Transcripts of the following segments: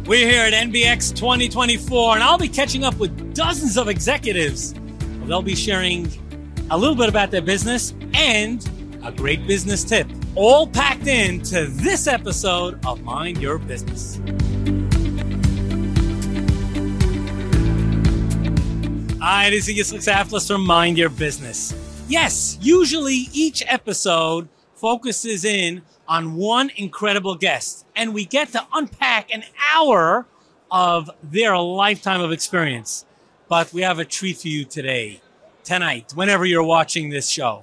We're here at NBX 2024, and I'll be catching up with dozens of executives. They'll be sharing a little bit about their business and a great business tip, all packed into this episode of Mind Your Business. Hi, this is Yitzchak Saflis from Mind Your Business. Yes, usually each episode focuses in on one incredible guest, and we get to unpack an hour of their lifetime of experience. But we have a treat for you today, tonight, whenever you're watching this show.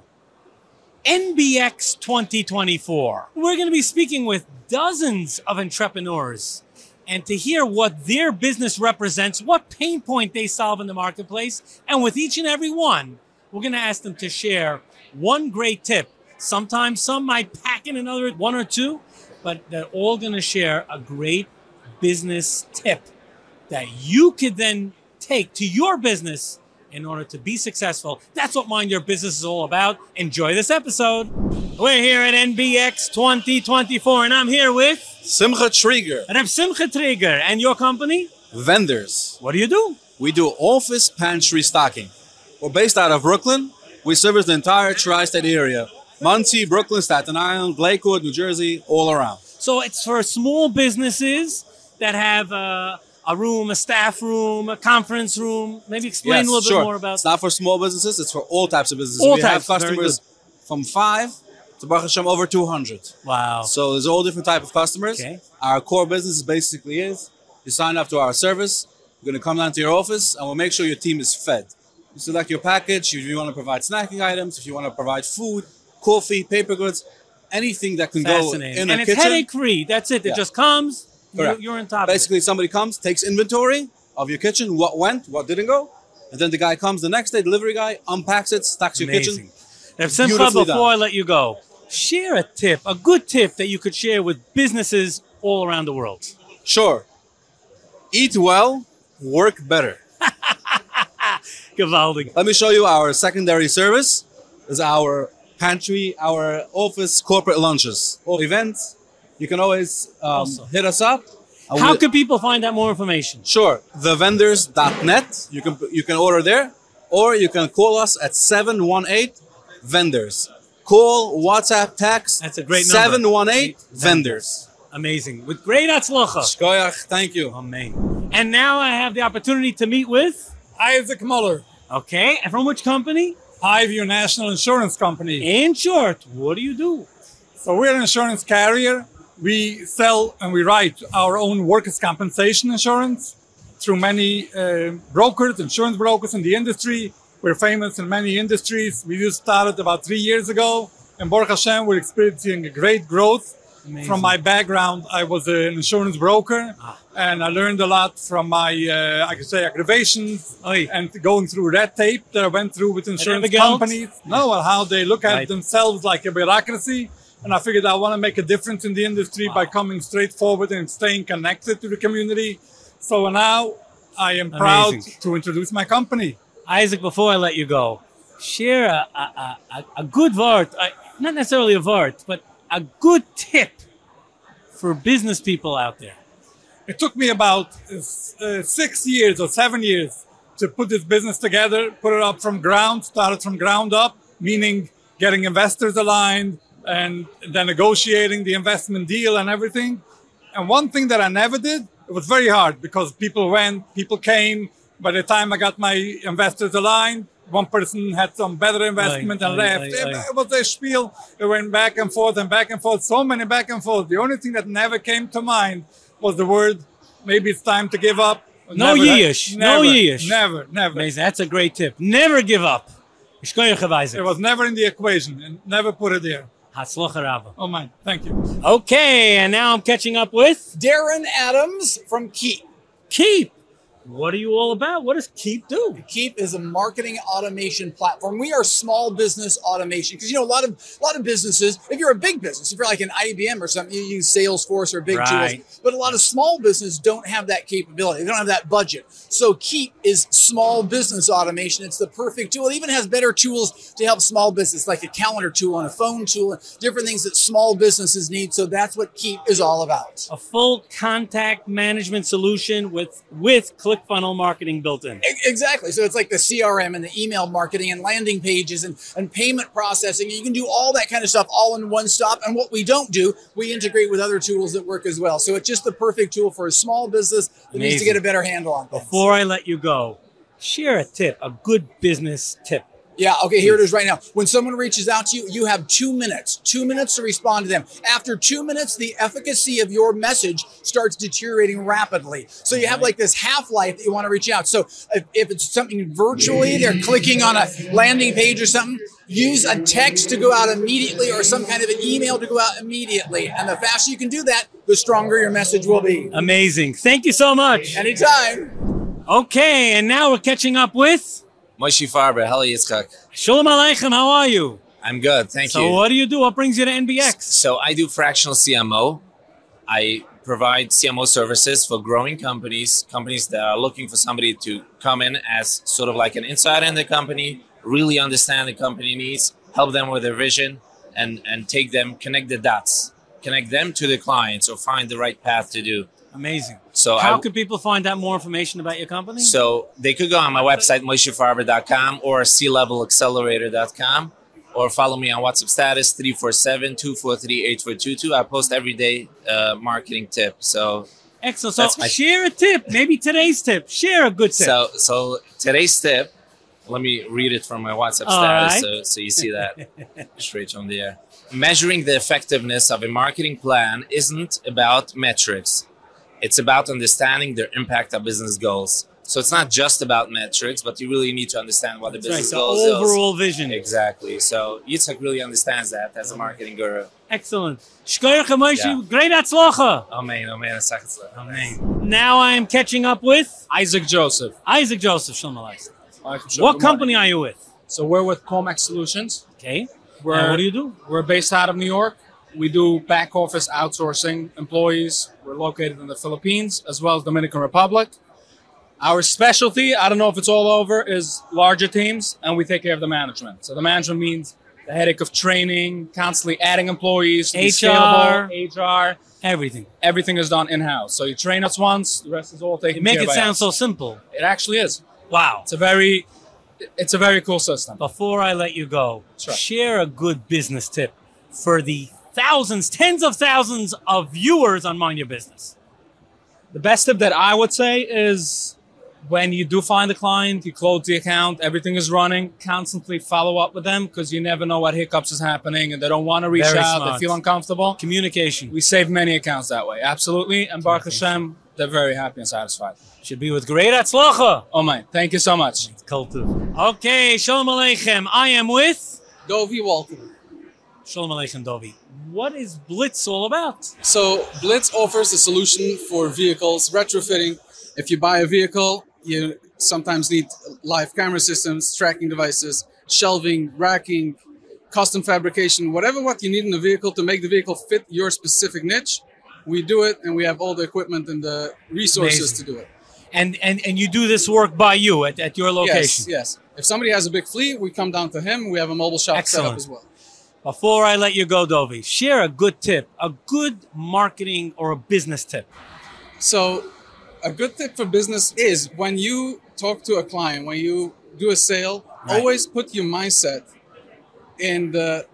NBX 2024. We're going to be speaking with dozens of entrepreneurs, and to hear what their business represents, what pain point they solve in the marketplace, and with each and every one, we're going to ask them to share one great tip. Sometimes some might pack in another one or two, but they're all going to share a great business tip that you could then take to your business in order to be successful. That's what Mind Your Business is all about. Enjoy this episode. We're here at NBX 2024, and I'm here with Simcha Trieger. Reb Simcha Trieger. And your company? Vendors. What do you do? We do office pantry stocking. We're based out of Brooklyn. We service the entire tri-state area. Monsey, Brooklyn, Staten Island, Lakewood, New Jersey, all around. So it's for small businesses that have a room, a staff room, a conference room. Maybe explain a little bit more about. It's not for small businesses. It's for all types of businesses. All we types. have customers from 5 to Baruch Hashem over 200. Wow. So there's all different type of customers. Okay. Our core business basically is you sign up to our service. You're going to come down to your office, and we'll make sure your team is fed. You select your package. If you want to provide snacking items, if you want to provide food, coffee, paper goods, anything that can go in a kitchen. And it's headache-free. That's it. It just comes. You're on top Basically, of it. somebody comes, takes inventory of your kitchen, what went, what didn't go, and then the guy comes the next day, delivery guy, unpacks it, stocks your kitchen. Now, Simcha, before I let you go, share a tip, a good tip that you could share with businesses all around the world. Sure. Eat well, work better. Gewaldig. Let me show you our secondary service. Is our pantry, our office, corporate lunches, or events. You can always hit us up. How can people find out more information? Sure, thevendors.net. You can order there, or you can call us at 718-VENDORS. Call, WhatsApp, text. That's a great number. 718-VENDORS. Amazing. With great atzlocha. Shkoyach, thank you. Amen. And now I have the opportunity to meet with Isaac Muller, Okay, and from which company? Highview National Insurance Company. In short, what do you do? So we're an insurance carrier. We sell and we write our own workers' compensation insurance through many brokers, insurance brokers in the industry. We're famous in many industries. We just started about 3 years ago. And Baruch Hashem, we're experiencing a great growth. Amazing. From my background, I was an insurance broker, and I learned a lot from my, I could say, aggravations and going through red tape that I went through with insurance companies. How they look at themselves like a bureaucracy. And I figured I want to make a difference in the industry by coming straight forward and staying connected to the community. So now I am proud to introduce my company. Isaac, before I let you go, share a good word, not necessarily a word, but a good tip for business people out there. It took me about 6 years or 7 years to put this business together, put it up from ground, started from ground up, meaning getting investors aligned and then negotiating the investment deal and everything. And one thing that I never did, it was very hard because people went, people came. By the time I got my investors aligned, one person had some better investment and left. It was a spiel. It went back and forth, so many back and forth. The only thing that never came to mind was the word, maybe it's time to give up. No yish. Never. Amazing. That's a great tip. Never give up. It was never in the equation and never put it there. Hatzlocha Rabba. Oh, mine. Thank you. Okay, and now I'm catching up with Darren Adams from Keep. Keep. What are you all about? What does Keep do? Keep is a marketing automation platform. We are small business automation because a lot of businesses. If you're a big business, if you're like an IBM or something, you use Salesforce or big tools. But a lot of small businesses don't have that capability. They don't have that budget. So Keep is small business automation. It's the perfect tool. It even has better tools to help small business, like a calendar tool and a phone tool, and different things that small businesses need. So that's what Keep is all about. A full contact management solution with ClickFunnels marketing built in. Exactly. So it's like the CRM and the email marketing and landing pages and payment processing. You can do all that kind of stuff all in one stop. And what we don't do, we integrate with other tools that work as well. So it's just the perfect tool for a small business that needs to get a better handle on things. Before I let you go, share a tip, a good business tip. Yeah, okay, here it is right now. When someone reaches out to you, you have 2 minutes to respond to them. After 2 minutes, the efficacy of your message starts deteriorating rapidly. So you have like this half-life that you want to reach out. So if it's something virtually, they're clicking on a landing page or something, use a text to go out immediately or some kind of an email to go out immediately. And the faster you can do that, the stronger your message will be. Amazing. Thank you so much. Anytime. Okay, and now we're catching up with Moshe Farber. Hello, Yitzchak. Shalom Aleichem. How are you? I'm good, thank you. So what do you do? What brings you to NBX? So I do fractional CMO. I provide CMO services for growing companies that are looking for somebody to come in as sort of like an insider in the company, really understand the company needs, help them with their vision, and take them, connect the dots, connect them to the clients or find the right path to do. Amazing. So how could people find out more information about your company? So they could go on my website, moshefarber.com or clevelaccelerator.com, or follow me on WhatsApp status 347-243-8422. I post every day marketing tip. So excellent. So share a tip, maybe today's tip. Share a good tip. So today's tip, let me read it from my WhatsApp status so you see that straight from the air. Measuring the effectiveness of a marketing plan isn't about metrics. It's about understanding their impact on business goals. So it's not just about metrics, but you really need to understand what the business goals is. The overall vision. Exactly. So Yitzchak really understands that as a marketing guru. Excellent. Shkoyach Moshe, great atzlocha. Amen. Amen. Now I am catching up with Isaac Joseph. Isaac Joseph. Shalom Aleichem. What company are you with? So we're with Comex Solutions. Okay. What do you do? We're based out of New York. We do back office outsourcing employees. We're located in the Philippines as well as Dominican Republic. Our specialty, I don't know if it's all over, is larger teams, and we take care of the management. So the management means the headache of training, constantly adding employees, HR, everything. Everything is done in-house. So you train us once, the rest is all taken care of. You make it sound so simple. It actually is. Wow. It's a very cool system. Before I let you go, share a good business tip for the thousands, tens of thousands of viewers on Mind Your Business. The best tip that I would say is when you do find a client, you close the account, everything is running, constantly follow up with them because you never know what hiccups is happening and they don't want to reach out, they feel uncomfortable. Communication. We save many accounts that way, absolutely. And Baruch Hashem, they're very happy and satisfied. Should be with great atzlocha. Oh my, thank you so much. It's cool too. Okay, Shalom Aleichem. I am with Dovi Walton. Shalom Aleichem, Dovi. What is Blitz all about? So Blitz offers a solution for vehicles, retrofitting. If you buy a vehicle, you sometimes need live camera systems, tracking devices, shelving, racking, custom fabrication, whatever what you need in the vehicle to make the vehicle fit your specific niche. We do it, and we have all the equipment and the resources to do it. And you do this work by you at your location? Yes. If somebody has a big fleet, we come down to him. We have a mobile shop set up as well. Before I let you go, Dovi, share a good tip, a good marketing or a business tip. So a good tip for business is when you talk to a client, when you do a sale, always put your mindset in the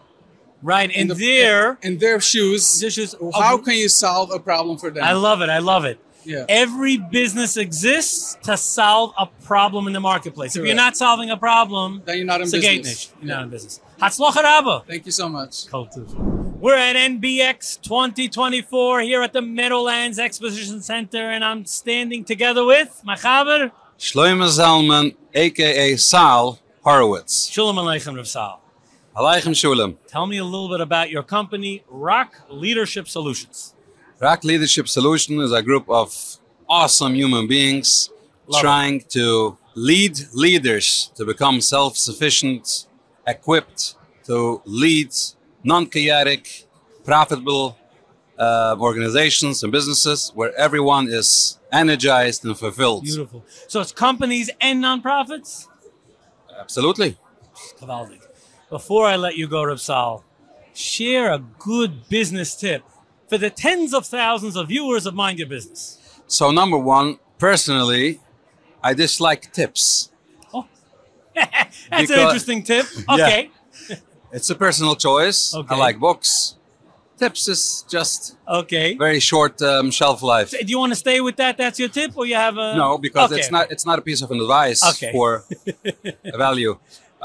in their shoes. How can you solve a problem for them? I love it. Yeah. Every business exists to solve a problem in the marketplace. Correct. If you're not solving a problem, then you're not in business. You're not in business. Hatzlocha Rabba. Thank you so much. We're at NBX 2024 here at the Meadowlands Exposition Center, and I'm standing together with my chaver Shlomo Zalman, a.k.a. Sal Horowitz. Shalom Aleichem, Rav Sal. Aleichem Shalom. Tell me a little bit about your company, Rock Leadership Solutions. Rock Leadership Solution is a group of awesome human beings trying to lead leaders to become self-sufficient, equipped to lead non-chaotic, profitable organizations and businesses where everyone is energized and fulfilled. Beautiful. So it's companies and nonprofits? Absolutely. Geweldig. Before I let you go, Ripsal, share a good business tip for the tens of thousands of viewers of Mind Your Business. So number one, personally, I dislike tips. Oh, that's an interesting tip. Okay. Yeah. It's a personal choice. Okay. I like books. Tips is just okay. Very short shelf life. Do you want to stay with that? That's your tip, or you have a no? Because okay. it's not a piece of advice for a value.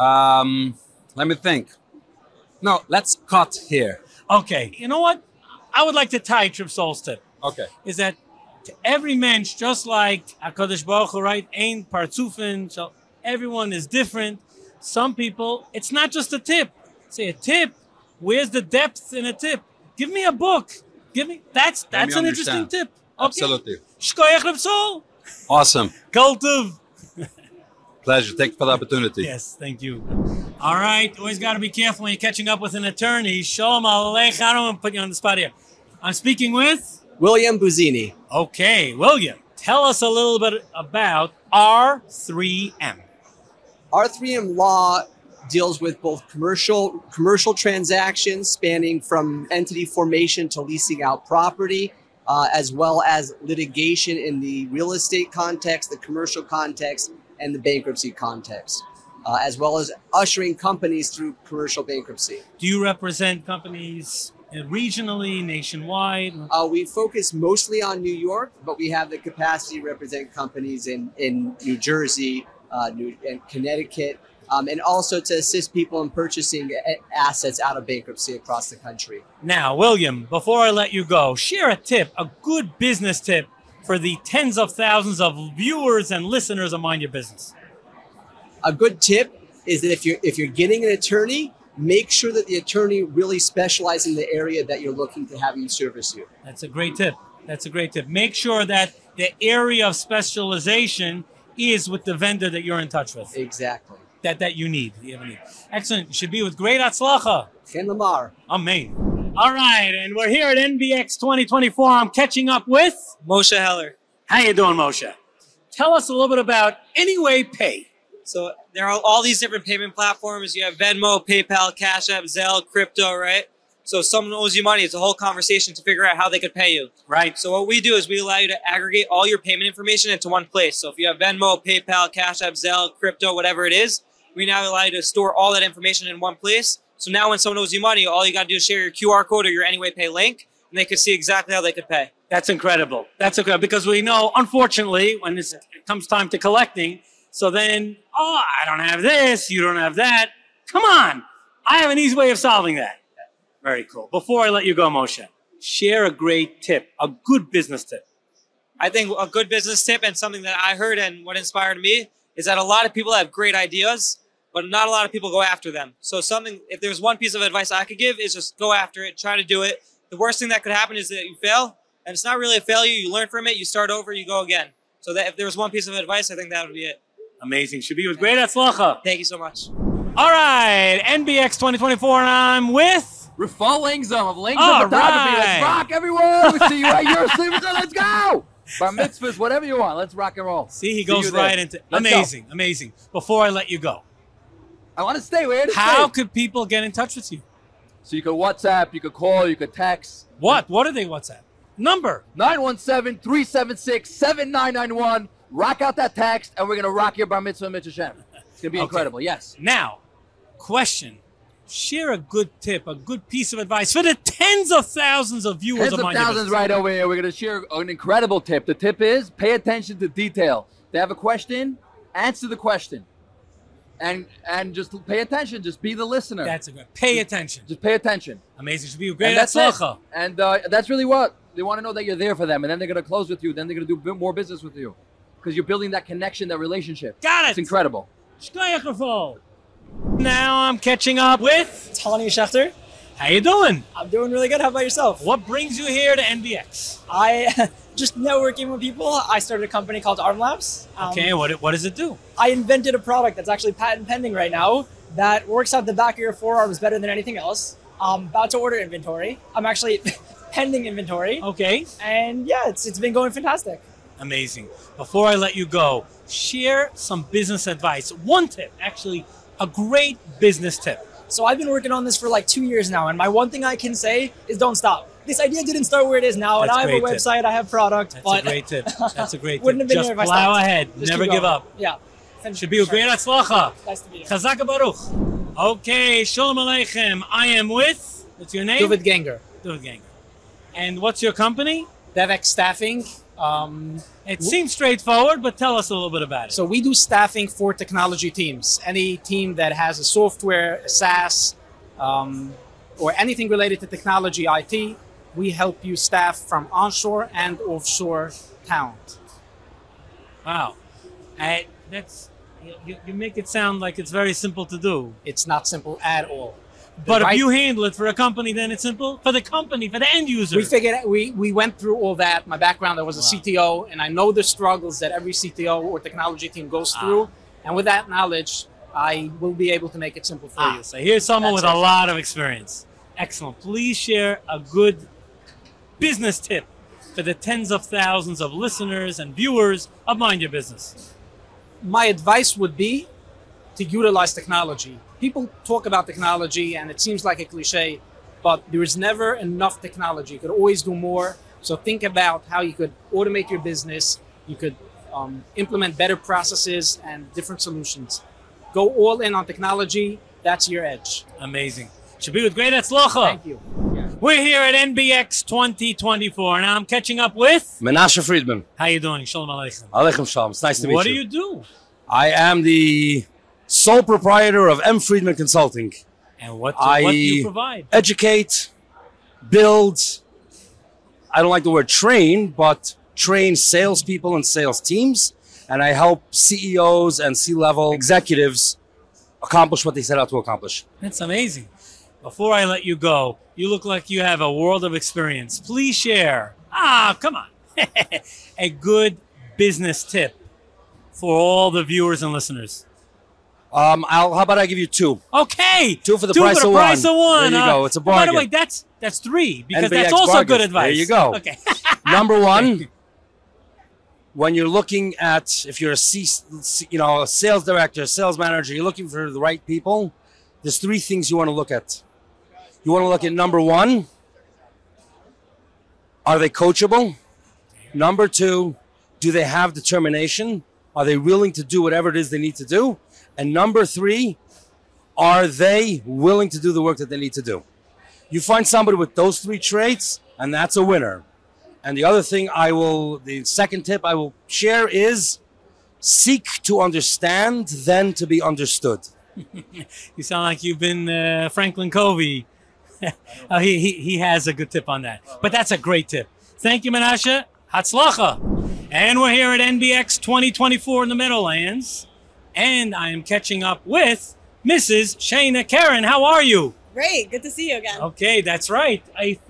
Let me think. No, let's cut here. Okay. You know what? I would like to tie Ripsal's tip. Okay. Is that to every mensch, just like HaKadosh Baruch Hu, right? Ein Parzufin. So everyone is different. Some people, it's not just a tip. Say a tip. Where's the depth in a tip? Give me a book. Give me that's an interesting tip. Okay. Absolutely. Shkoyach Ripsal. Awesome. Kultiv. Pleasure. Thank you for the opportunity. Yes, thank you. All right. Always got to be careful when you're catching up with an attorney. Shalom Aleichem. I don't want to put you on the spot here. I'm speaking with William Buzzini. Okay, William. Tell us a little bit about R3M. R3M Law deals with both commercial transactions spanning from entity formation to leasing out property, as well as litigation in the real estate context, the commercial context, and the bankruptcy context, as well as ushering companies through commercial bankruptcy. Do you represent companies regionally, nationwide? We focus mostly on New York, but we have the capacity to represent companies in New Jersey, and Connecticut, and also to assist people in purchasing assets out of bankruptcy across the country. Now, William, before I let you go, share a tip, a good business tip for the tens of thousands of viewers and listeners of Mind Your Business. A good tip is that if you're getting an attorney, make sure that the attorney really specializes in the area that you're looking to have you service you. That's a great tip. That's a great tip. Make sure that the area of specialization is with the vendor that you're in touch with. Exactly. That you need. Excellent. You should be with great Atzlacha. Chen Lamar. Amen. All right, and we're here at NBX 2024. I'm catching up with Moshe Heller. How you doing, Moshe? Tell us a little bit about Anyway Pay. So there are all these different payment platforms. You have Venmo, PayPal, Cash App, Zelle, crypto, right? So if someone owes you money, it's a whole conversation to figure out how they could pay you. Right. So what we do is we allow you to aggregate all your payment information into one place. So if you have Venmo, PayPal, Cash App, Zelle, crypto, whatever it is, we now allow you to store all that information in one place. So now when someone owes you money, all you got to do is share your QR code or your Anyway Pay link, and they can see exactly how they could pay. That's incredible. That's incredible because we know, unfortunately, when it comes time to collecting, so then, oh, I don't have this, you don't have that. Come on. I have an easy way of solving that. Very cool. Before I let you go, Moshe, share a great tip, a good business tip. I think a good business tip and something that I heard and what inspired me is that a lot of people have great ideas, but not a lot of people go after them. So if there's one piece of advice I could give is just go after it, try to do it. The worst thing that could happen is that you fail, and it's not really a failure. You learn from it, you start over, you go again. So that if there was one piece of advice, I think that would be it. Amazing. Should be with great Atzlacha. Thank you so much. All right, NBX 2024, and I'm with Rafal Langzom of Langzom Photography. Right. Let's rock, everyone. We see you at your sleepers. Let's go. Bar mitzvahs, whatever you want. Let's rock and roll. See, he goes right into amazing, amazing. Before I let you go, I want to stay. We're here to how stay. could people get in touch with you? So you could WhatsApp, you could call, you could text. What do they WhatsApp? Number 917-376-7991. Rock out that text, and we're gonna rock your bar mitzvah, Mitzvah Shem. It's gonna be incredible. Yes. Now, question. Share a good tip, a good piece of advice for the tens of thousands of viewers Tens of of Mind Your thousands Business. right over here. We're gonna share an incredible tip. The tip is pay attention to detail. They have a question, answer the question. And just pay attention. Just be the listener. That's a good. Pay attention. Just pay attention. Amazing. Should be great. And that's it. Atzlacha. And that's really what they want to know, that you're there for them, and then they're gonna close with you. Then they're gonna do more business with you, because you're building that connection, that relationship. Got it. It's incredible. Shkoyach Rafal. Now I'm catching up with Tanya Schechter. How you doing? I'm doing really good. How about yourself? What brings you here to NBX? I just networking with people. I started a company called Arm Labs. Okay, what does it do? I invented a product that's actually patent pending right now that works out the back of your forearms better than anything else. I'm about to order inventory. I'm actually pending inventory. Okay. And yeah, it's been going fantastic. Amazing. Before I let you go, share some business advice. One tip, actually, a great business tip. So I've been working on this for like 2 years now, and my one thing I can say is don't stop. This idea didn't start where it is now, and I have a website, I have product. That's a great tip. That's a great tip. Wouldn't have been Just here if I plow stopped. ahead. Just Never keep give going. up. Yeah. Should be a great atzlacha. Nice to be here. Chazaka Baruch. Okay, Shalom Aleichem. I am with, what's your name? David Ganger. David Ganger. And what's your company? DevX Staffing. It seems straightforward, but tell us a little bit about it. So we do staffing for technology teams. Any team that has a software, a SaaS, or anything related to technology, IT, we help you staff from onshore and offshore talent. Wow. You make it sound like it's very simple to do. It's not simple at all. But if you handle it for a company, then it's simple? For the company, for the end user? We went through all that. My background, I was a CTO, and I know the struggles that every CTO or technology team goes through. And with that knowledge, I will be able to make it simple for you. So here's someone with a lot of experience. Excellent. Please share a good business tip for the tens of thousands of listeners and viewers of Mind Your Business. My advice would be to utilize technology. People talk about technology and it seems like a cliche, but there is never enough technology. You could always do more. So think about how you could automate your business. You could implement better processes and different solutions. Go all in on technology. That's your edge. Amazing. Should be with great atzlacha. Thank you. We're here at NBX 2024. Now I'm catching up with Menashe Friedman. How you doing? Shalom Aleichem. Aleichem Shalom. It's nice to meet you. What do you do? I am the sole proprietor of M. Friedman Consulting. And what do you provide? Educate, build, I don't like the word train, but train salespeople and sales teams. And I help CEOs and C-level executives accomplish what they set out to accomplish. That's amazing. Before I let you go, you look like you have a world of experience. Please share. Come on. A good business tip for all the viewers and listeners. How about I give you two? Okay. Two for the price of one. There you go. It's a bargain. By the way, that's three because NBX that's also bargain. good advice. There you go. Okay. Number one, when you're looking at, if you're a sales director, sales manager, you're looking for the right people, there's three things you want to look at. You want to look at number one, are they coachable? Number two, do they have determination? Are they willing to do whatever it is they need to do? And number three, are they willing to do the work that they need to do? You find somebody with those three traits, and that's a winner. And the other thing the second tip I will share is seek to understand, then to be understood. You sound like you've been Franklin Covey. He has a good tip on that. But that's a great tip. Thank you, Menashe. Hatzlacha. And we're here at NBX 2024 in the Meadowlands. And I am catching up with Mrs. Shana Karen. How are you? Great. Good to see you again. Okay, that's right.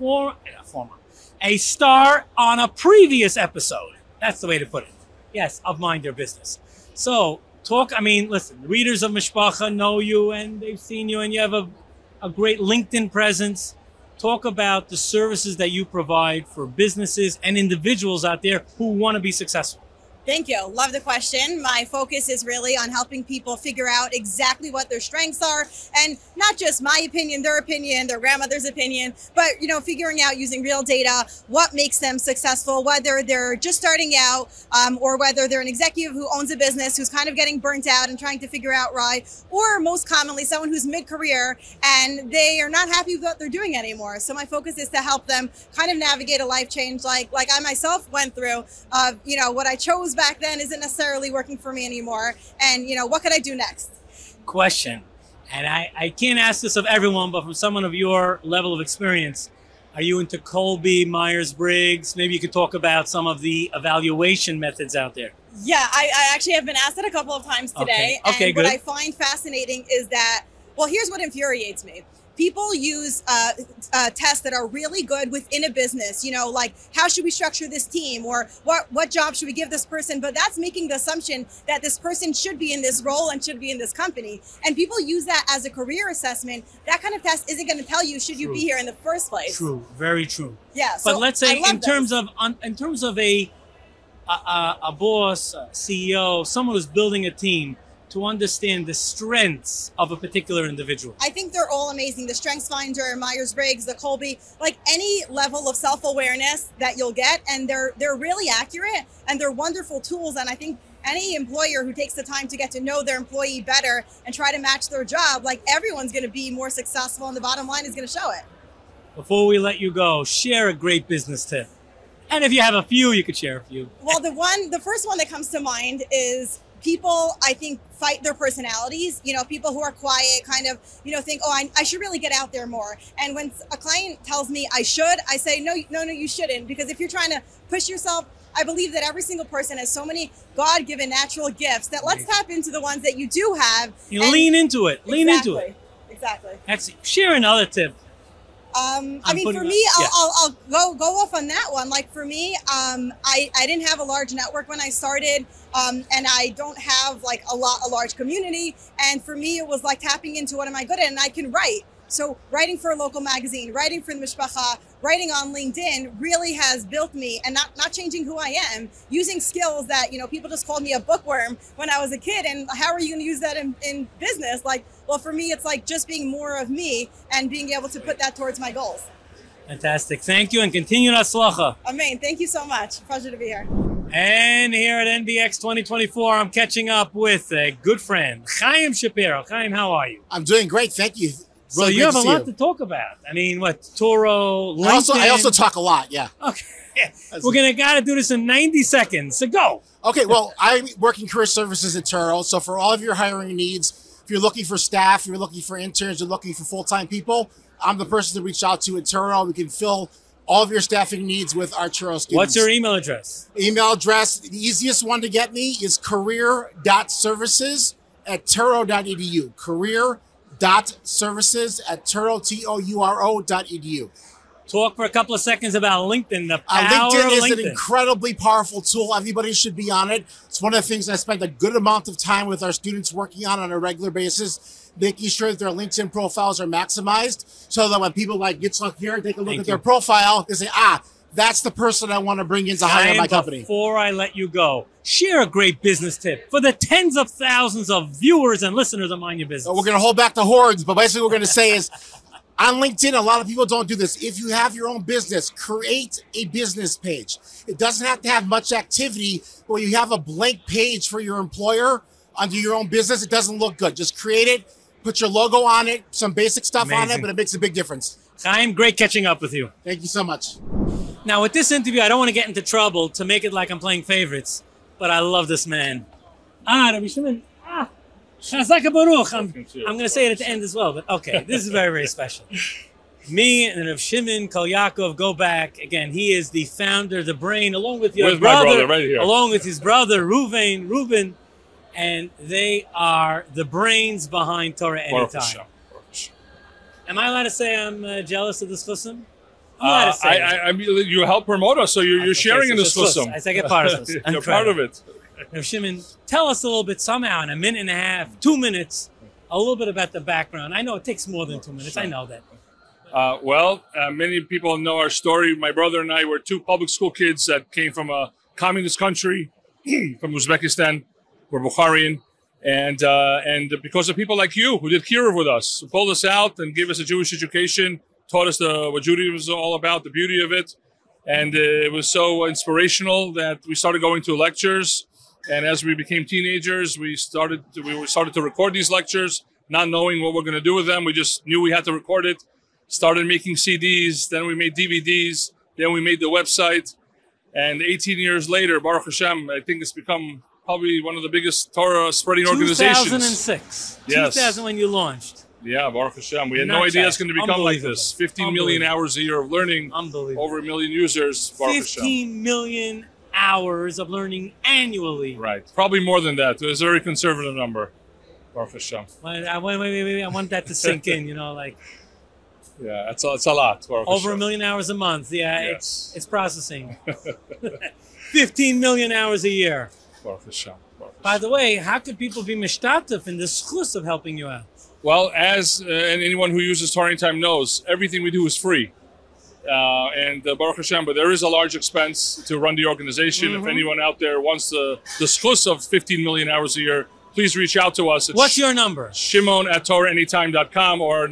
A star on a previous episode. That's the way to put it. Yes, of Mind Your Business. So, listen, readers of Mishpacha know you and they've seen you and you have a great LinkedIn presence. Talk about the services that you provide for businesses and individuals out there who want to be successful. Thank you. Love the question. My focus is really on helping people figure out exactly what their strengths are, and not just my opinion, their grandmother's opinion, but figuring out using real data what makes them successful, whether they're just starting out or whether they're an executive who owns a business who's kind of getting burnt out and trying to figure out why, or most commonly someone who's mid-career and they are not happy with what they're doing anymore. So my focus is to help them kind of navigate a life change like I myself went through. What I chose back then isn't necessarily working for me anymore, and what could I do next? Question, and I can't ask this of everyone, but from someone of your level of experience, are you into Colby, Myers-Briggs? Maybe you could talk about some of the evaluation methods out there. Yeah, I actually have been asked it a couple of times today. Okay, and good. What I find fascinating is that, well, here's what infuriates me. people use tests that are really good within a business, like how should we structure this team, or what job should we give this person? But that's making the assumption that this person should be in this role and should be in this company. And people use that as a career assessment. That kind of test isn't going to tell you should you be here in the first place. True, very true. Yeah. But So let's say I love in terms of a boss, a CEO, someone who's building a team, to understand the strengths of a particular individual. I think they're all amazing. The StrengthsFinder, Myers-Briggs, the Colby, like any level of self-awareness that you'll get, and they're really accurate and they're wonderful tools. And I think any employer who takes the time to get to know their employee better and try to match their job, like everyone's going to be more successful, and the bottom line is going to show it. Before we let you go, share a great business tip. And if you have a few, you could share a few. Well, the first one that comes to mind is people, I think, fight their personalities. People who are quiet kind of, think, oh, I should really get out there more. And when a client tells me I should, I say, no, you shouldn't. Because if you're trying to push yourself, I believe that every single person has so many God-given natural gifts that let's tap into the ones that you do have. You lean into it. Lean into it. Exactly. Share another tip. I mean, for me, I'll go off on that one. Like for me, I didn't have a large network when I started, and I don't have like a large community. And for me, it was like tapping into what am I good at, and I can write. So writing for a local magazine, writing for the Mishpacha, writing on LinkedIn really has built me, and not changing who I am, using skills that, people just called me a bookworm when I was a kid. And how are you going to use that in business? Like, well, for me, it's like just being more of me and being able to put that towards my goals. Fantastic. Thank you, and continue Hatzlacha. Amen. Thank you so much. Pleasure to be here. And here at NBX 2024, I'm catching up with a good friend, Chaim Shapiro. Chaim, how are you? I'm doing great. Thank you. So you have a lot to talk about. I mean, Toro, LinkedIn. I also talk a lot, yeah. Okay. We're gotta do this in 90 seconds. So go. Okay, well, I work in career services at Turo. So for all of your hiring needs, if you're looking for staff, you're looking for interns, you're looking for full-time people, I'm the person to reach out to at Turo. We can fill all of your staffing needs with our Turo students. What's your email address? Email address, the easiest one to get me is career.services@turo.edu. career.services@turo.edu. Talk for a couple of seconds about LinkedIn, the power LinkedIn of is LinkedIn. an incredibly powerful tool. Everybody should be on it. It's one of the things I spend a good amount of time with our students working on a regular basis, making sure that their LinkedIn profiles are maximized so that when people like Yitzhak here take a look at their profile, they say, that's the person I want to bring in to hire my company. Before I let you go, share a great business tip for the tens of thousands of viewers and listeners of Mind Your Business. So we're going to hold back the hordes, but basically what we're going to say is, on LinkedIn, a lot of people don't do this. If you have your own business, create a business page. It doesn't have to have much activity, but when you have a blank page for your employer under your own business, it doesn't look good. Just create it, put your logo on it, some basic stuff on it, but it makes a big difference. Chaim, great catching up with you. Thank you so much. Now, with this interview, I don't want to get into trouble to make it like I'm playing favorites, but I love this man. Rabbi Shimon. Chazak Baruch. I'm going to say it at the end as well, but okay, this is very, very special. Me and Rav Shimon Kol Yaakov go back. Again, he is the founder, the brain, along with your brother, right here. Along with his brother, Reuven, and they are the brains behind Torah Anytime. Am I allowed to say I'm jealous of this chusam? I mean, you help promote us, so you're sharing in this chusam. I take a part of this. You're part of it. Now, Shimon, tell us a little bit somehow in a minute and a half, 2 minutes, a little bit about the background. I know it takes more than 2 minutes. I know that. Many people know our story. My brother and I were two public school kids that came from a communist country, from Uzbekistan. We're Bukharian. And because of people like you who did kiruv with us, who pulled us out and gave us a Jewish education, taught us what Judaism was all about, the beauty of it. And it was so inspirational that we started going to lectures. And as we became teenagers, we started to record these lectures, not knowing what we're going to do with them. We just knew we had to record it. Started making CDs, then we made DVDs, then we made the website. And 18 years later, Baruch Hashem, I think it's become probably one of the biggest Torah spreading organizations. 2006. Yes. 2000 when you launched. Yeah, Baruch Hashem. We had no idea it's going to become like this. 15 million hours a year of learning. Unbelievable. Over 1 million users. Baruch 15 million hours of learning annually. Right. Probably more than that. It was a very conservative number. Baruch Hashem. Wait, I want that to sink in, Yeah, it's a lot. Baruch Over Hashem. 1 million hours a month. Yeah, Yes. it's processing. 15 million hours a year. Baruch Hashem. By the way, how could people be mishtatif in the schus of helping you out? Well, as and anyone who uses Torah Anytime knows, everything we do is free. And Baruch Hashem, but there is a large expense to run the organization. If anyone out there wants the schus of 15 million hours a year, please reach out to us. It's What's your number? Shimon@TorahAnytime.com or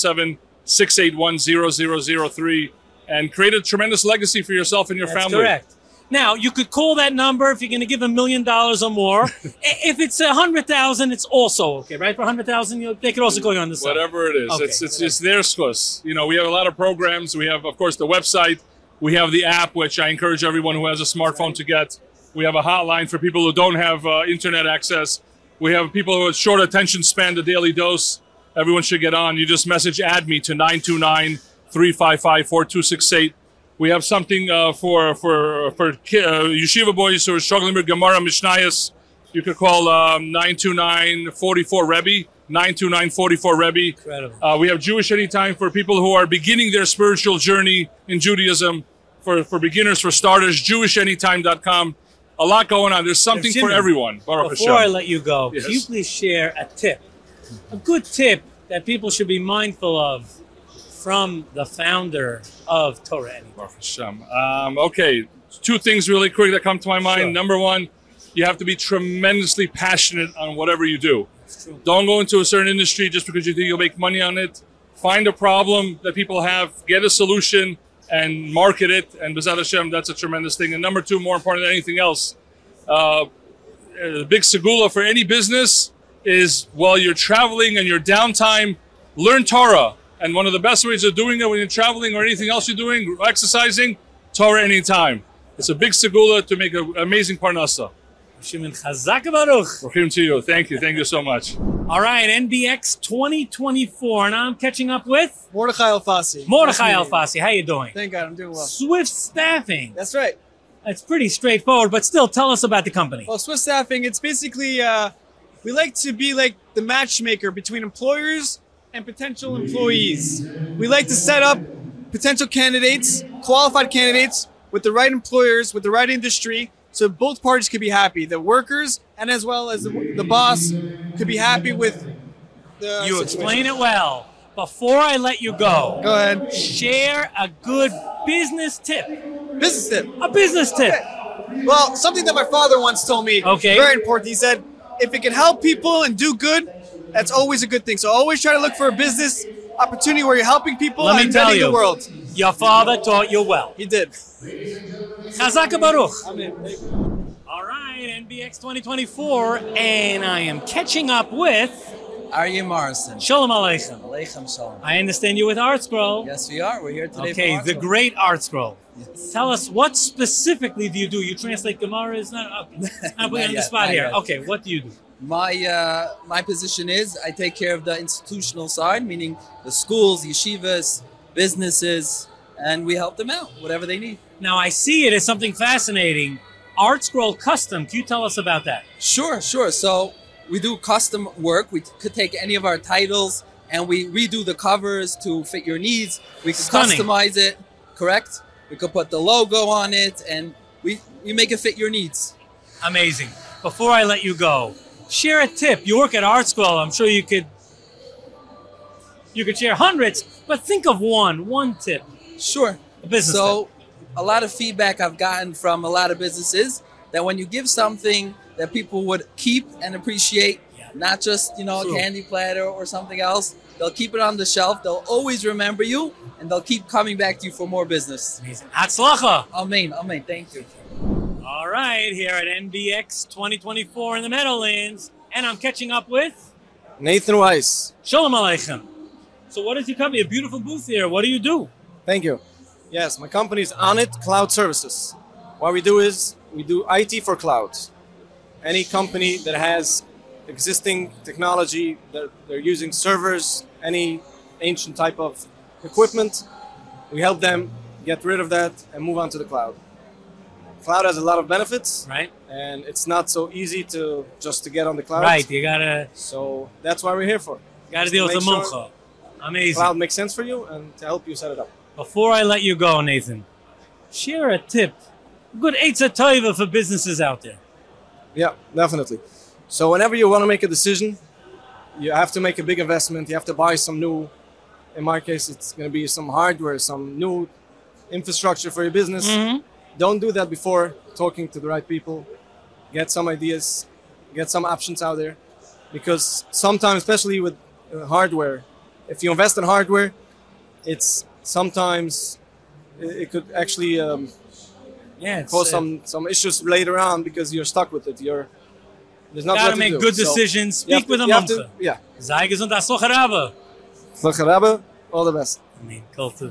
917-681-0003 and create a tremendous legacy for yourself and your That's family. correct. Now, you could call that number if you're going to give $1 million or more. If it's 100,000, it's also okay, right? For 100,000, they could also call you on the side. Whatever it is, Okay. it's their schus. You know, we have a lot of programs. We have, of course, the website. We have the app, which I encourage everyone who has a smartphone to get. We have a hotline for people who don't have internet access. We have people who have short attention span, the Daily Dose. Everyone should get on. You just message add me to 929-355-4268. We have something for yeshiva boys who are struggling with Gemara Mishnayos. You could call 929-44-REBBE, 929-44-REBBE. Incredible. We have Jewish Anytime for people who are beginning their spiritual journey in Judaism. For beginners, for starters, jewishanytime.com. A lot going on. There's something for Jimmy, everyone. Baruch Before I Hashem. let you go, Yes. can you please share a tip? A good tip that people should be mindful of from the founder of Torah Anytime. Baruch Hashem. Okay, two things really quick that come to my mind. Sure. Number one, you have to be tremendously passionate on whatever you do. Don't go into a certain industry just because you think you'll make money on it. Find a problem that people have, get a solution, and market it. And B'ezrat Hashem, that's a tremendous thing. And number two, more important than anything else, the big segula for any business is while you're traveling and your downtime, learn Torah. And one of the best ways of doing it when you're traveling or anything else you're doing, exercising, Torah Anytime. It's a big segula to make an amazing parnasa. Shimon Chazak Baruch. Rahim to you. Thank you. Thank you so much. All right, NBX 2024. Now I'm catching up with Mordechai Alfasi. Mordechai Alfasi. How you doing? Thank God, I'm doing well. Swift Staffing. That's right. It's pretty straightforward, but still, tell us about the company. Well, Swift Staffing, it's basically, we like to be like the matchmaker between employers and potential employees. We like to set up potential candidates, qualified candidates, with the right employers, with the right industry, so both parties could be happy. The workers and as well as the boss could be happy with the You situation. explain it well. Before I let you go, ahead. Share a good business tip. Business tip. A business tip. Well, something that my father once told me. Okay. Very important. He said, if it can help people and do good, that's always a good thing. So always try to look for a business opportunity where you're helping people Let me and tell bettering you, the world. Your father taught you well. He did. Chazak Baruch. All right, NBX 2024, and I am catching up with Aryeh Morrison. Shalom Aleichem. Aleichem Shalom. I understand you with Art Scroll. Yes, we are. We're here today. Okay, for the Art great Art Scroll. Tell us, what specifically do you do? You translate Gemara? Is not. Okay. I'm putting you on the spot here. Okay, what do you do? My position is I take care of the institutional side, meaning the schools, yeshivas, businesses, and we help them out, whatever they need. Now, I see it as something fascinating. Art Scroll Custom. Can you tell us about that? Sure. So we do custom work. We could take any of our titles and we redo the covers to fit your needs. We could Stunning. customize it, correct? We could put the logo on it and we make it fit your needs. Amazing. Before I let you go, share a tip. You work at Art Scroll. I'm sure you could share hundreds, but think of one tip. Sure. A business So a lot of feedback I've gotten from a lot of businesses that when you give something that people would keep and appreciate, not just, a candy platter or something else, they'll keep it on the shelf. They'll always remember you and they'll keep coming back to you for more business. Hatzlacha. Amen. Thank you. All right, here at NBX 2024 in the Meadowlands, and I'm catching up with Nathan Weiss. Shalom Aleichem. So what is your company? A beautiful booth here. What do you do? Thank you. Yes, my company is Onit Cloud Services. What we do is we do IT for clouds. Any company that has existing technology, that they're using servers, any ancient type of equipment, we help them get rid of that and move on to the cloud. Cloud has a lot of benefits, right? And it's not so easy to get on the cloud. Right, you gotta. So that's why we're here for. Gotta Just deal to with the make mumcha. Amazing. cloud makes sense for you and to help you set it up. Before I let you go, Nathan, share a tip, a good Eitzah Tova for businesses out there. Yeah, definitely. So whenever you want to make a decision, you have to make a big investment. You have to buy some new, in my case, it's going to be some hardware, some new infrastructure for your business. Mm-hmm. Don't do that before talking to the right people. Get some ideas, get some options out there. Because sometimes, especially with hardware, if you invest in hardware, it's sometimes, it could actually cause some issues later on because you're stuck with it. There's not Gotta make good decisions. Speak with a mumcha. Yeah. Sei gesund, Atzlocha Rabba. Atzlocha Rabba, all the best. Kultiv.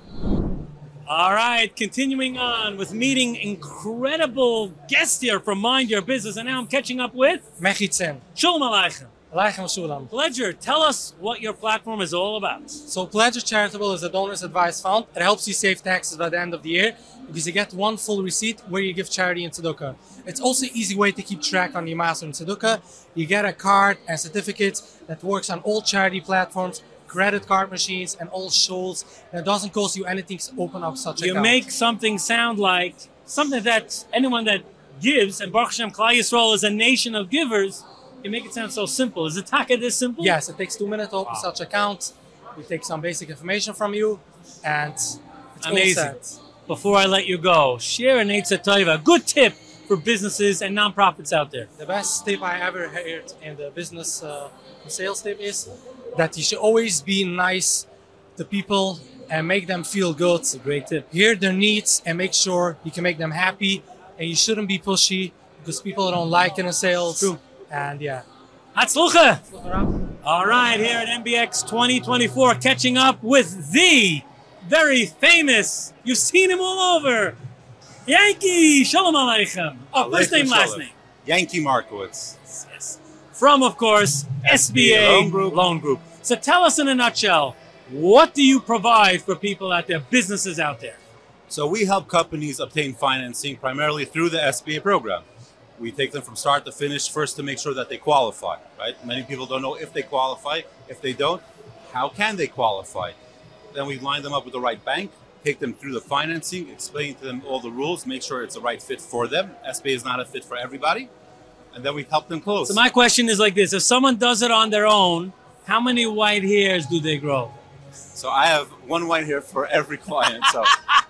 All right, continuing on with meeting incredible guests here from Mind Your Business, and now I'm catching up with Mechitzen. Shalom Aleichem. Aleichem Shulam. Pleasure. Tell us what your platform is all about. So Pledger Charitable is a donors advice fund. It helps you save taxes by the end of the year because you get one full receipt where you give charity and tzedukah. It's also an easy way to keep track on your master and tzedukah. You get a card and certificates that works on all charity platforms, credit card machines, and all shoals. And it doesn't cost you anything to open up such a account. You make something sound like something that anyone that gives, and Baruch Hashem, Klal Yisrael is a nation of givers, you make it sound so simple. Is it taka this simple? Yes, it takes 2 minutes to open such account. We take some basic information from you, and it's amazing. all set. Before I let you go, share an Eitzah Tova, a good tip for businesses and nonprofits out there. The best tip I ever heard in the business sales tip is that you should always be nice to people and make them feel good. It's a great tip. Hear their needs and make sure you can make them happy. And you shouldn't be pushy because people don't like in a sales. True. And yeah. Hatzlucha! All right, here at MBX 2024, catching up with the very famous, you've seen him all over, Yankee. Shalom Aleichem. Oh, first name, last name. Yankee Markowitz. Yes. From, of course, SBA Loan Group. So tell us in a nutshell, what do you provide for people out there, businesses out there? So we help companies obtain financing primarily through the SBA program. We take them from start to finish, first to make sure that they qualify, right? Many people don't know if they qualify. If they don't, how can they qualify? Then we line them up with the right bank, take them through the financing, explain to them all the rules, make sure it's the right fit for them. SBA is not a fit for everybody. And then we help them close. So my question is like this. If someone does it on their own, how many white hairs do they grow? So I have one white hair for every client, so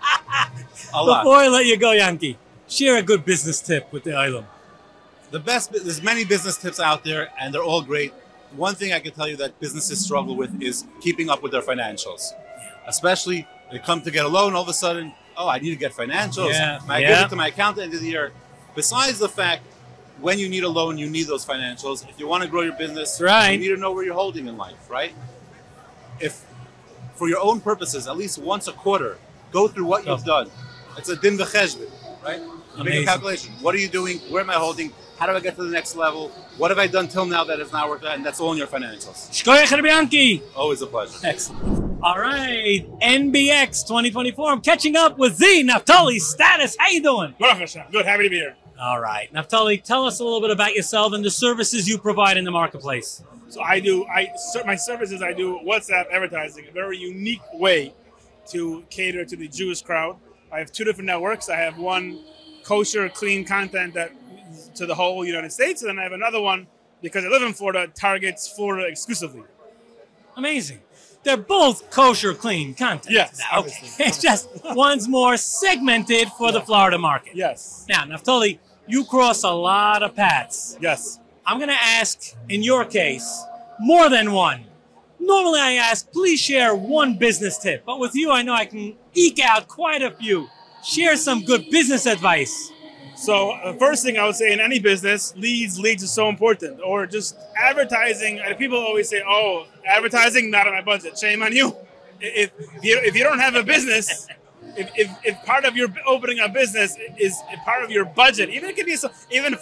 a lot. Before I let you go, Yankee, share a good business tip with the Olam. There's many business tips out there, and they're all great. One thing I can tell you that businesses struggle with is keeping up with their financials. Especially, they come to get a loan, all of a sudden, oh, I need to get financials. I give it to my accountant at the end of the year. Besides the fact, when you need a loan, you need those financials. If you want to grow your business, you need to know where you're holding in life, right? If, for your own purposes, at least once a quarter, go through what you've done. It's a din v'cheshbon, right? You make a calculation. What are you doing? Where am I holding? How do I get to the next level? What have I done till now that has not worked out? And that's all in your financials. Shkoyach Yankee. Always a pleasure. Excellent. All right, NBX 2024. I'm catching up with the Naftali Status. How you doing? Good, happy to be here. All right, Naftali, tell us a little bit about yourself and the services you provide in the marketplace. So my services, I do WhatsApp advertising, a very unique way to cater to the Jewish crowd. I have two different networks. I have one kosher, clean content that to the whole United States, and then I have another one, because I live in Florida, targets Florida exclusively. Amazing. They're both kosher, clean content. Yes. Okay. It's just one's more segmented for the Florida market. Yes. Now, Naftali, you cross a lot of paths. Yes. I'm going to ask, in your case, more than one. Normally I ask, please share one business tip. But with you, I know I can eke out quite a few. Share some good business advice. So the first thing I would say in any business, leads is so important. Or just advertising. People always say, oh, advertising, not on my budget. Shame on you. If you don't have a business, if part of your opening a business is part of your budget, even it could be even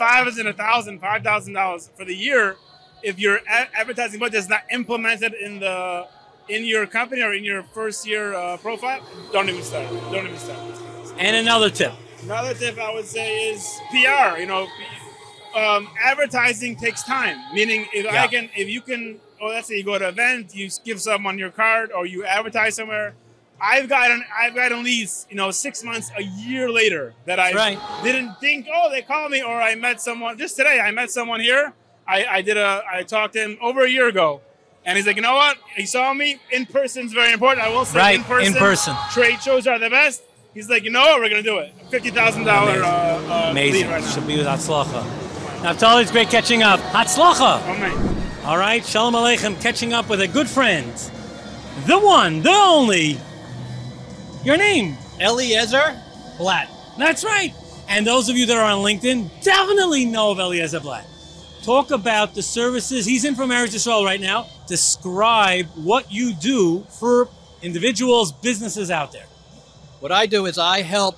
$5,000 for the year, if your advertising budget is not implemented in your company or in your first year profile, don't even start. And another tip. Another tip I would say is PR. Advertising takes time. Meaning, if you can oh, let's say you go to an event, you give someone your card, or you advertise somewhere. I've gotten leads, 6 months, a year later that I didn't think, oh, they called me, or I met someone just today. I met someone here. I talked to him over a year ago, and he's like, you know what? He saw me in person is very important. I will say in person. Trade shows are the best. He's like, you know what? We're gonna do it. $50,000 Amazing. lead right now. Should be with Hatzlacha. Naftali, it's great catching up. Hatzlacha. Oh, man. All right, Shalom Aleichem, catching up with a good friend, the one, the only. Your name? Eliezer Blatt. That's right. And those of you that are on LinkedIn definitely know of Eliezer Blatt. Talk about the services. He's in from Eretz Yisrael right now. Describe what you do for individuals, businesses out there. What I do is I help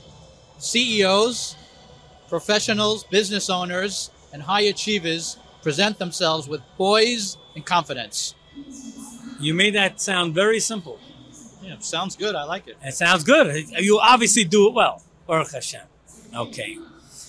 CEOs, professionals, business owners, and high achievers present themselves with poise and confidence. You made that sound very simple. Yeah, sounds good. I like it. It sounds good. You obviously do it well. Baruch Hashem. Okay.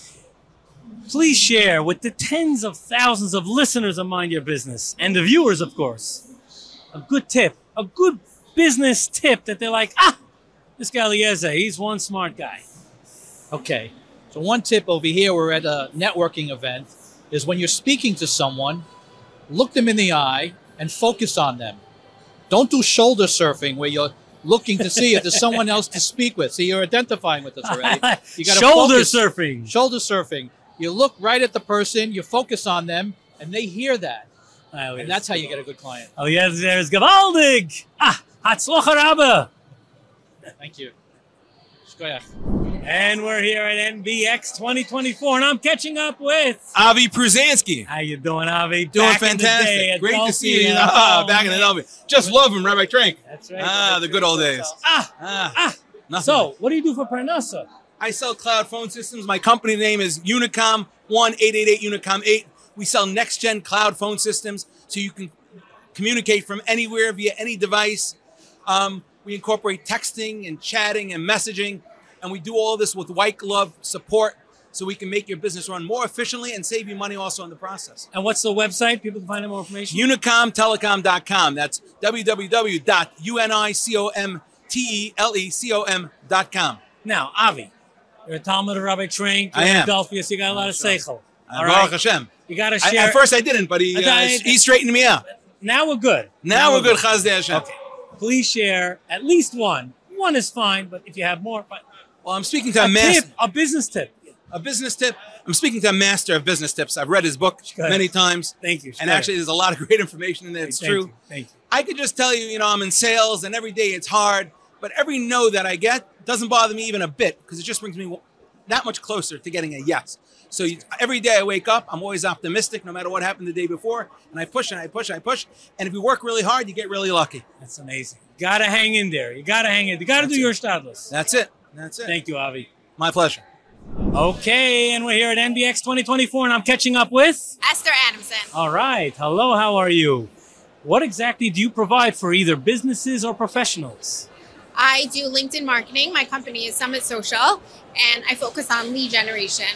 Please share with the tens of thousands of listeners of Mind Your Business and the viewers, of course, a good tip, a good business tip that they're like, this guy Eliezer, he's one smart guy. Okay. So one tip over here, we're at a networking event, is when you're speaking to someone, look them in the eye and focus on them. Don't do shoulder surfing where you're looking to see if there's someone else to speak with. See, you're identifying with us already. You got Shoulder surfing. Shoulder surfing. You look right at the person, you focus on them, and they hear that. And that's how you get a good client. Eliezer is gewaldig. Hatzlacha Rabba. Thank you. Shkoyach. And we're here at NBX 2024, and I'm catching up with Avi Pruzansky. How you doing, Avi? Doing Back in the day fantastic. at Great to see you. Delphi. Back in the Delphi. Just love him, Rabbi Trank. That's right. The good old days. So, what do you do for Parnassa? I sell cloud phone systems. My company name is Unicom 1-888 Unicom 8. We sell next-gen cloud phone systems so you can communicate from anywhere via any device. We incorporate texting and chatting and messaging, and we do all this with white glove support so we can make your business run more efficiently and save you money also in the process. And what's the website? People can find more information. Unicomtelecom.com. That's www.unicomtelecom.com. Now, Avi, you're a Talmud of Rabbi Trank. I am. Philadelphia, so you got a lot of seichel. All Baruch Hashem. You got to share. At first I didn't, but he straightened me out. Now we're good. Now we're good. Chazdei Hashem. Okay. Please share at least one. One is fine, but if you have more. Well, I'm speaking to a master. A business tip. A business tip. I'm speaking to a master of business tips. I've read his book many times. Thank you. And actually, there's a lot of great information in there. It's true. Thank you. I could just tell you, I'm in sales, and every day it's hard. But every no that I get doesn't bother me even a bit because it just brings me that much closer to getting a yes. So every day I wake up, I'm always optimistic no matter what happened the day before. And I push and I push and I push. And if you work really hard, you get really lucky. That's amazing. Got to hang in there. You got to hang in. You got to do your stadlus. That's it. That's it. Thank you, Avi. My pleasure. Okay, and we're here at NBX 2024, and I'm catching up with Esther Adamson. All right. Hello, how are you? What exactly do you provide for either businesses or professionals? I do LinkedIn marketing. My company is Summit Social, and I focus on lead generation.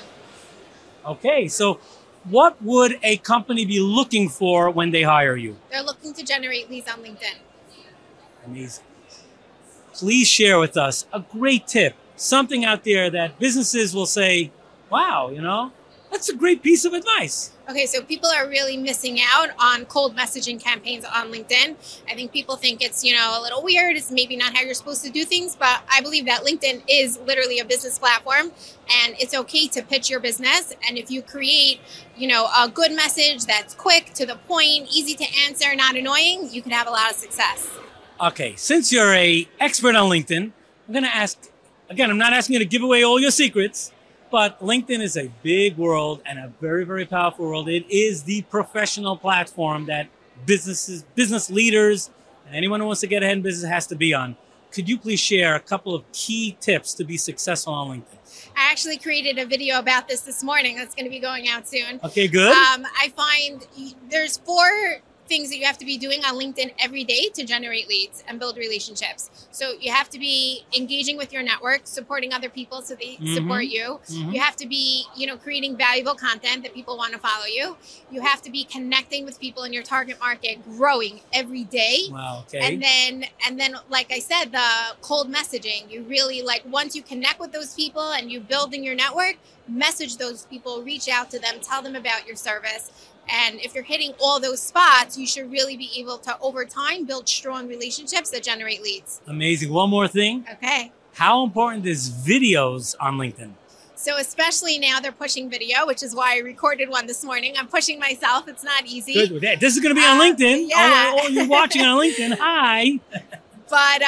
Okay, so what would a company be looking for when they hire you? They're looking to generate leads on LinkedIn. Amazing. Please share with us a great tip, something out there that businesses will say, wow, that's a great piece of advice. Okay, so people are really missing out on cold messaging campaigns on LinkedIn. I think people think it's, a little weird. It's maybe not how you're supposed to do things, but I believe that LinkedIn is literally a business platform, and it's okay to pitch your business. And if you create, a good message that's quick, to the point, easy to answer, not annoying, you can have a lot of success. Okay, since you're an expert on LinkedIn, I'm going to ask, again, I'm not asking you to give away all your secrets, but LinkedIn is a big world and a very, very powerful world. It is the professional platform that business leaders, and anyone who wants to get ahead in business has to be on. Could you please share a couple of key tips to be successful on LinkedIn? I actually created a video about this morning that's going to be going out soon. Okay, good. I find there's 4 things that you have to be doing on LinkedIn every day to generate leads and build relationships. So you have to be engaging with your network, supporting other people so they support you. Mhm. You have to be, creating valuable content that people want to follow you. You have to be connecting with people in your target market, growing every day. Wow. Okay. And then, like I said, the cold messaging. You really once you connect with those people and you build in your network, message those people, reach out to them, tell them about your service. And if you're hitting all those spots, you should really be able to, over time, build strong relationships that generate leads. Amazing. One more thing. Okay. How important is videos on LinkedIn? So especially now they're pushing video, which is why I recorded one this morning. I'm pushing myself. It's not easy. Good with that. This is going to be on LinkedIn. yeah. Oh, you're watching on LinkedIn. Hi. But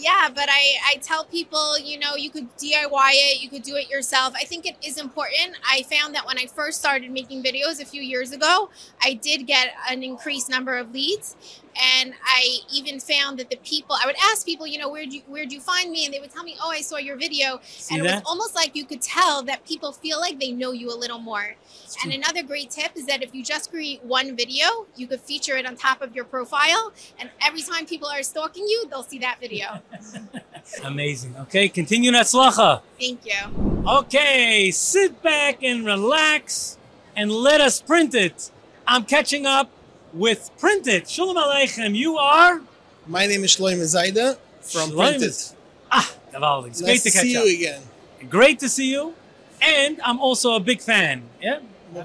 I tell people, you could DIY it, you could do it yourself. I think it is important. I found that when I first started making videos a few years ago, I did get an increased number of leads. And I even found that I would ask people, where'd you find me? And they would tell me, oh, I saw your video. See and it that? was almost like you could tell that people feel like they know you a little more. And another great tip is that if you just create one video, you could feature it on top of your profile. And every time people are stalking you, they'll see that video. Amazing. Okay, continue Natzlacha. Thank you. Okay, sit back and relax and let us print it. I'm catching up with Print It. Shalom Aleichem. You are? My name is Shloime Zaida from Print It. Gewaldig. It's Nice great to to catch see up. you again. Great to see you. And I'm also a big fan. Yeah?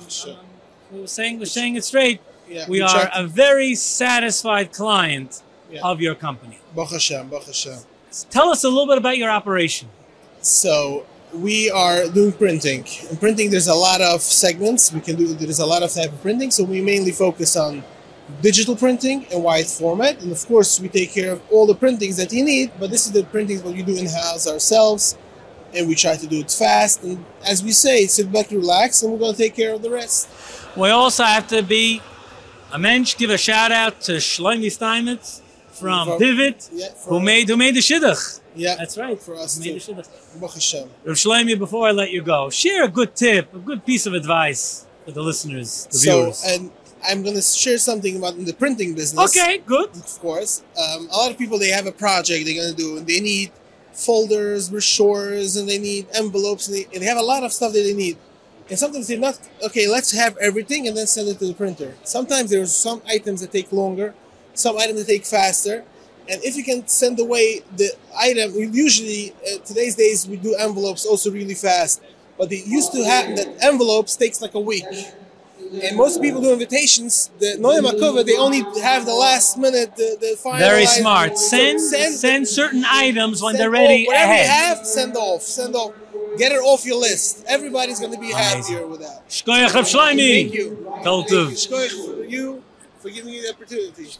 We're saying it straight. Yeah, we we are tried to- a very satisfied client of your company. Baruch Hashem, Baruch Hashem. Tell us a little bit about your operation. So we are doing printing. In printing, there's a lot of segments we can do. There's a lot of type of printing. So we mainly focus on digital printing and wide format. And of course, we take care of all the printings that you need. But this is the printings what we do in-house ourselves. And we try to do it fast. And as we say, sit back, relax, and we're going to take care of the rest. We also have to be a mensch, give a shout out to Shlomi Steinmetz from Pivot, who made the shidduch. Yeah, that's right. For us Made too. the shidduch. Baruch Hashem. Rav Shlomi, before I let you go, share a good tip, a good piece of advice for the listeners, the viewers. And I'm going to share something about in the printing business. Okay, good. Of course. A lot of people, they have a project they're going to do, and they need folders, brochures, and they need envelopes, and they have a lot of stuff that they need. And sometimes they're not, okay, let's have everything and then send it to the printer. Sometimes there's some items that take longer, some items that take faster. And if you can send away the item, we usually, today's days, we do envelopes also really fast. But they used to have that envelopes takes like a week. And most people do invitations, the Noam Akova, they only have the last minute, the final. Very smart. Send certain items when they're ready Whatever ahead. you have, send off. Get it off your list. Everybody's going to be happier with that. Shkoyach Rav Shlomi. Thank you. Tov. Shkoyach for you for giving me the opportunity.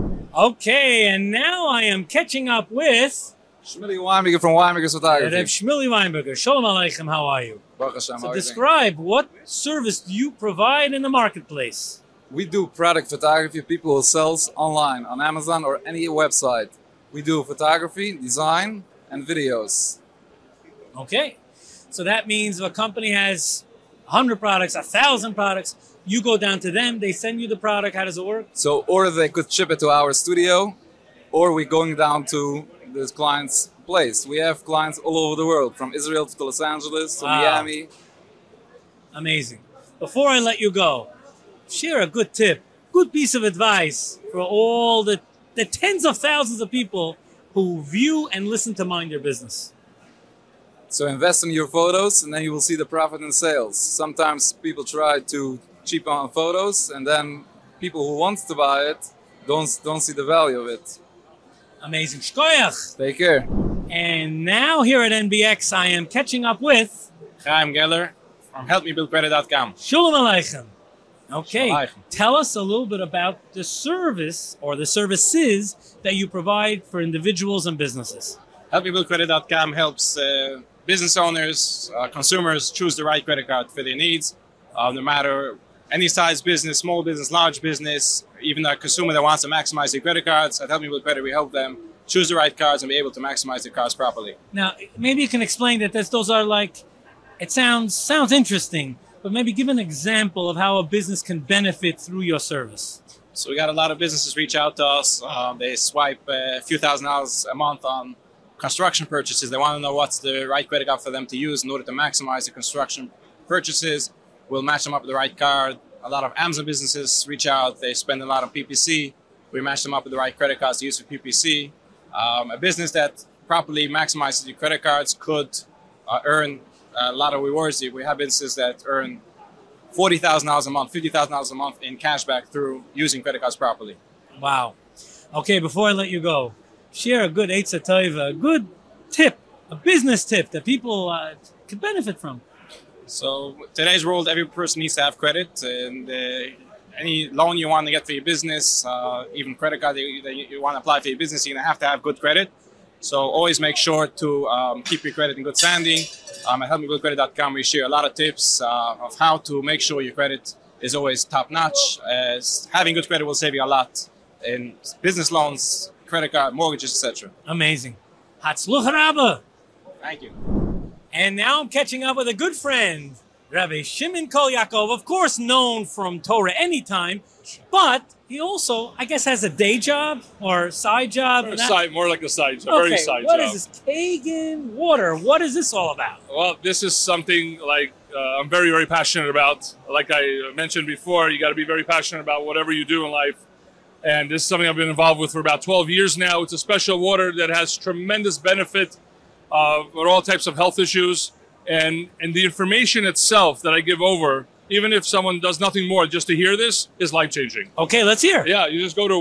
Okay, and now I am catching up with Shmuley Weinberger from Weinberger's Photography. Rev Shmuley Weinberger. Shalom Aleichem, how are you? Baruch Hashem, how So are you doing? describe, what service do you provide in the marketplace? We do product photography. People who sells online on Amazon or any website. We do photography, design, and videos. Okay. So that means if a company has 100 products, 1,000 products, you go down to them, they send you the product. How does it work? So, or they could ship it to our studio, or we're going down to this client's place. We have clients all over the world, from Israel to Los Angeles to Wow. Miami. Amazing. Before I let you go, share a good tip, good piece of advice for all the tens of thousands of people who view and listen to Mind Your Business. So invest in your photos, and then you will see the profit in sales. Sometimes people try to cheap on photos, and then people who want to buy it don't see the value of it. Amazing. Shkoyach. Take care. And now here at NBX, I am catching up with Chaim Geller from HelpMeBuildCredit.com. Shalom Aleichem. Okay, Shalom Aleichem. Tell us a little bit about the service or the services that you provide for individuals and businesses. HelpMeBuildCredit.com helps business owners, consumers choose the right credit card for their needs, no matter any size business, small business, large business, even a consumer that wants to maximize their credit cards. At Help Me Build Credit, we help them choose the right cards and be able to maximize their cards properly. Now, maybe you can explain that those are like, it sounds interesting, but maybe give an example of how a business can benefit through your service. So we got a lot of businesses reach out to us. They swipe a few $1,000s a month on construction purchases. They want to know what's the right credit card for them to use in order to maximize the construction purchases. We'll match them up with the right card. A lot of Amazon businesses reach out. They spend a lot on PPC. We match them up with the right credit cards to use for PPC. A business that properly maximizes your credit cards could earn a lot of rewards. We have businesses that earn $40,000 a month, $50,000 a month in cashback through using credit cards properly. Wow. Okay, before I let you go, share a good Eitzah Tova, a good tip, a business tip that people could benefit from. So today's world, every person needs to have credit, and any loan you want to get for your business, even credit card that you want to apply for your business, you're going to have good credit. So always make sure to keep your credit in good standing. At helpmegoodcredit.com, we share a lot of tips of how to make sure your credit is always top notch. Having good credit will save you a lot in business loans, credit card, mortgages, etc. Amazing. Hatzluch Rabba. Thank you. And now I'm catching up with a good friend, Rabbi Shimon Kol Yaakov, of course known from Torah Anytime, but he also, I guess, has a day job or side job. More like a side job, Okay, very side what job. is this? Kagan Water. What is this all about? Well, this is something like I'm very, very passionate about. Like I mentioned before, you got to be very passionate about whatever you do in life. And this is something I've been involved with for about 12 years now. It's a special water that has tremendous benefit for all types of health issues. And the information itself that I give over, even if someone does nothing more just to hear this, is life-changing. Okay, let's hear. Yeah, you just go to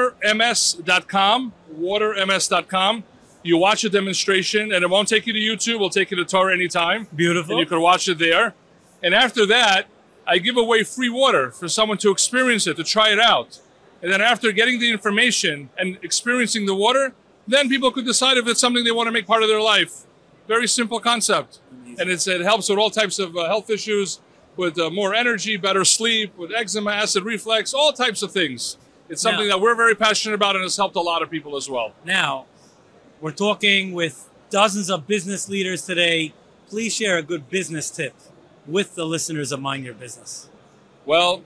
waterms.com, waterms.com. You watch a demonstration, and it won't take you to YouTube. It'll take you to Torah Anytime. Beautiful. And you can watch it there. And after that, I give away free water for someone to experience it, to try it out. And then after getting the information and experiencing the water, then people could decide if it's something they want to make part of their life. Very simple concept. And it helps with all types of health issues, with more energy, better sleep, with eczema, acid reflux, all types of things. It's something that we're very passionate about and has helped a lot of people as well. Now, we're talking with dozens of business leaders today. Please share a good business tip with the listeners of Mind Your Business. Well,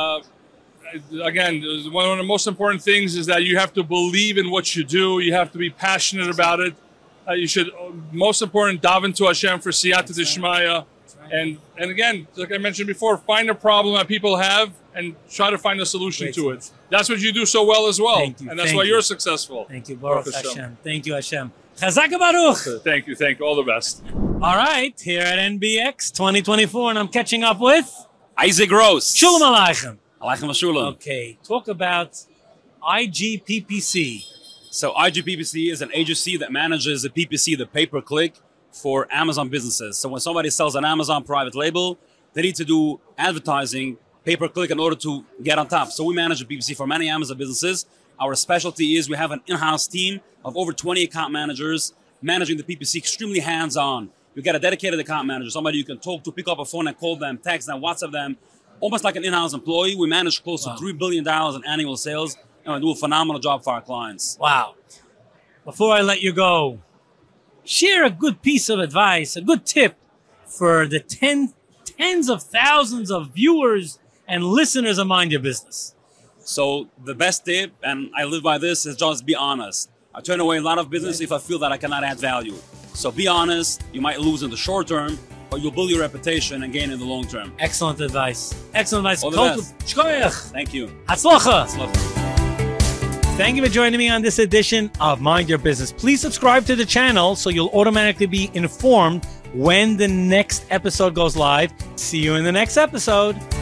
again, one of the most important things is that you have to believe in what you do. You have to be passionate about it. You should, most important, daven to Hashem for siyata d'shmaya. And again, like I mentioned before, find a problem that people have and try to find a solution to it. That's what you do so well as well. Thank you. And that's why you're successful. Thank you, Baruch Hashem. Thank you, Hashem. Chazak Baruch. Thank you. All the best. All right, here at NBX 2024, and I'm catching up with Isaac Rose. Shalom Aleichem. Aleichem Shalom. Okay, talk about IGPPC. So IGPPC is an agency that manages the PPC, the pay-per-click, for Amazon businesses. So when somebody sells an Amazon private label, they need to do advertising, pay-per-click, in order to get on top. So we manage the PPC for many Amazon businesses. Our specialty is we have an in-house team of over 20 account managers managing the PPC extremely hands-on. You get a dedicated account manager, somebody you can talk to, pick up a phone and call them, text them, WhatsApp them, almost like an in-house employee. We manage close to $3 billion in annual sales, and we do a phenomenal job for our clients. Wow. Before I let you go, share a good piece of advice, a good tip for the tens of thousands of viewers and listeners of Mind Your Business. So the best tip, and I live by this, is just be honest. I turn away a lot of business if I feel that I cannot add value. So be honest. You might lose in the short term, but you'll build your reputation and gain in the long term. Excellent advice. Excellent advice. All the best. Thank you. Hatzlacha. Thank you for joining me on this edition of Mind Your Business. Please subscribe to the channel so you'll automatically be informed when the next episode goes live. See you in the next episode.